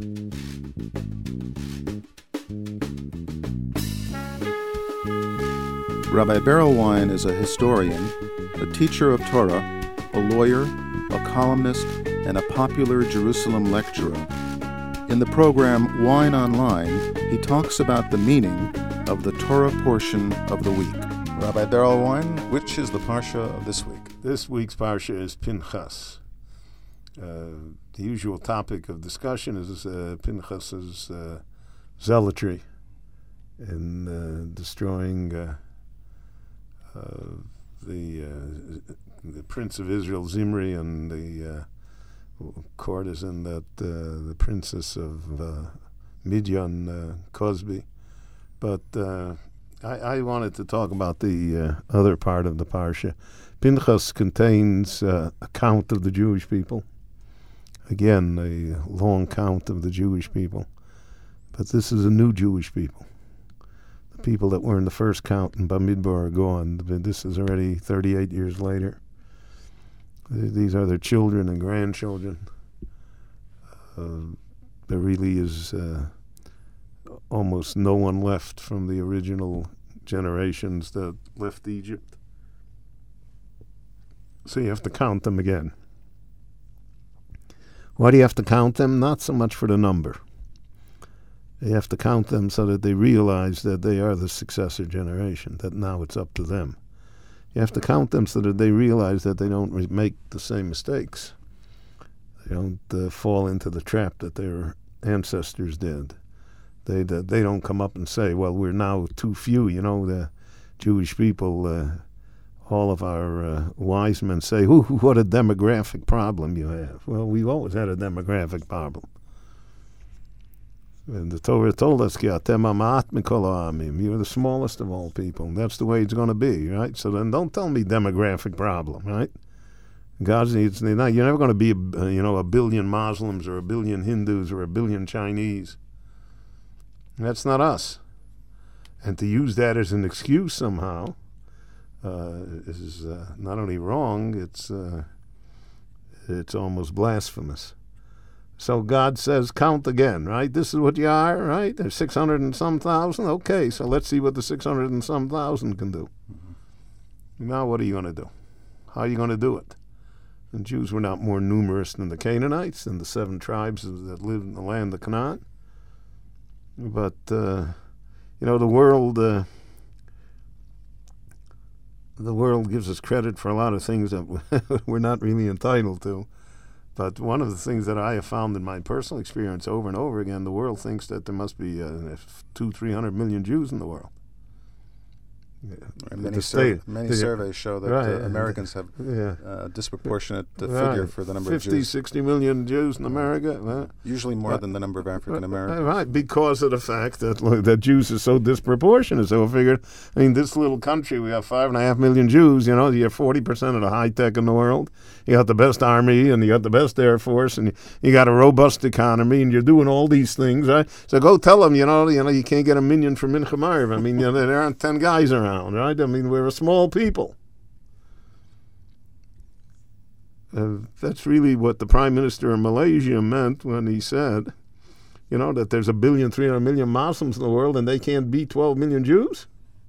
Rabbi Berel Wein is a historian, a teacher of Torah, a lawyer, a columnist, and a popular Jerusalem lecturer. In the program Wine Online, he talks about the meaning of the Torah portion of the week. Rabbi Berel Wein, which is the parsha of this week? This week's parsha is Pinchas. The usual topic of discussion is Pinchas's zealotry in destroying the prince of Israel, Zimri, and the courtesan that the princess of Midian, Cosby. But I wanted to talk about the other part of the parsha. Pinchas contains a count of the Jewish people. Again, a long count of the Jewish people. But this is a new Jewish people. The people that were in the first count in Bamidbar are gone. This is already 38 years later. These are their children and grandchildren. There really is almost no one left from the original generations that left Egypt. So you have to count them again. Why do you have to count them? Not so much for the number. You have to count them so that they realize that they are the successor generation, that now it's up to them. You have to count them so that they realize that they don't make the same mistakes. They don't fall into the trap that their ancestors did. They don't come up and say, well, we're now too few. You know, the Jewish people, all of our wise men say, what a demographic problem you have. Well, we've always had a demographic problem. And the Torah told us, you're the smallest of all people. That's the way it's going to be, right? So then don't tell me demographic problem, right? God needs, you're never going to be, a billion Muslims or a billion Hindus or a billion Chinese. That's not us. And to use that as an excuse somehow is not only wrong, it's almost blasphemous. So God says, count again, right? This is what you are, right? There's 600 and some thousand. Okay, so let's see what the 600 and some thousand can do. Mm-hmm. Now what are you going to do? How are you going to do it? The Jews were not more numerous than the Canaanites and the 7 tribes that lived in the land of Canaan. But, the world gives us credit for a lot of things that we're not really entitled to. But one of the things that I have found in my personal experience over and over again, the world thinks that there must be 200-300 million Jews in the world. Yeah. Many surveys show that Americans have a disproportionate figure for the number of Jews. 60 million Jews in America. Usually more than the number of African Americans. Right, because of the fact that Jews are so disproportionate. So we figured, this little country, we have 5.5 million Jews, you have 40% of the high tech in the world. You got the best army, and you got the best air force, and you got a robust economy, and you're doing all these things, right? So go tell them, you can't get a minyan for Mincha Maariv. There aren't 10 guys around, right? We're a small people. That's really what the Prime Minister of Malaysia meant when he said, that there's 1.3 billion Muslims in the world, and they can't beat 12 million Jews.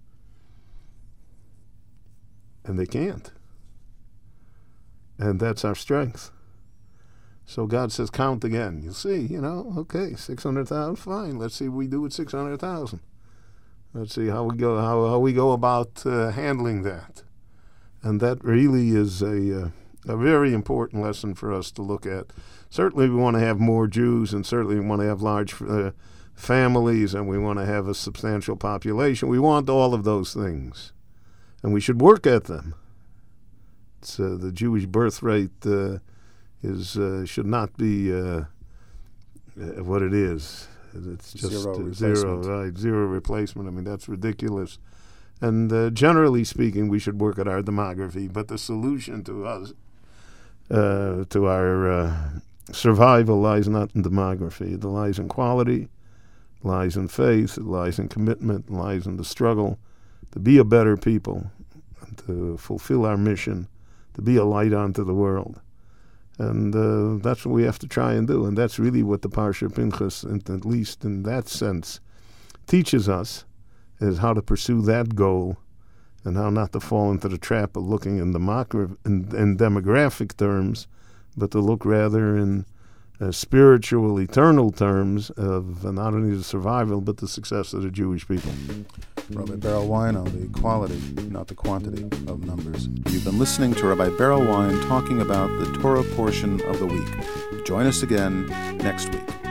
And they can't. And that's our strength. So God says, count again. You'll see, okay, 600,000, fine. Let's see what we do with 600,000. Let's see how we go about handling that. And that really is a very important lesson for us to look at. Certainly we want to have more Jews, and certainly we want to have large families, and we want to have a substantial population. We want all of those things. And we should work at them. The Jewish birth rate should not be what it is. It's just zero, right? Zero replacement. That's ridiculous. And generally speaking, we should work at our demography. But the solution to us, to our survival, lies not in demography. It lies in quality, it lies in faith, it lies in commitment, it lies in the struggle to be a better people, and to fulfill our mission, to be a light unto the world. And that's what we have to try and do. And that's really what the Parsha Pinchas, at least in that sense, teaches us, is how to pursue that goal and how not to fall into the trap of looking in demographic terms, but to look rather in spiritual, eternal terms of not only the survival, but the success of the Jewish people. Rabbi Berel Wein on the quality, not the quantity, of numbers. You've been listening to Rabbi Berel Wein talking about the Torah portion of the week. Join us again next week.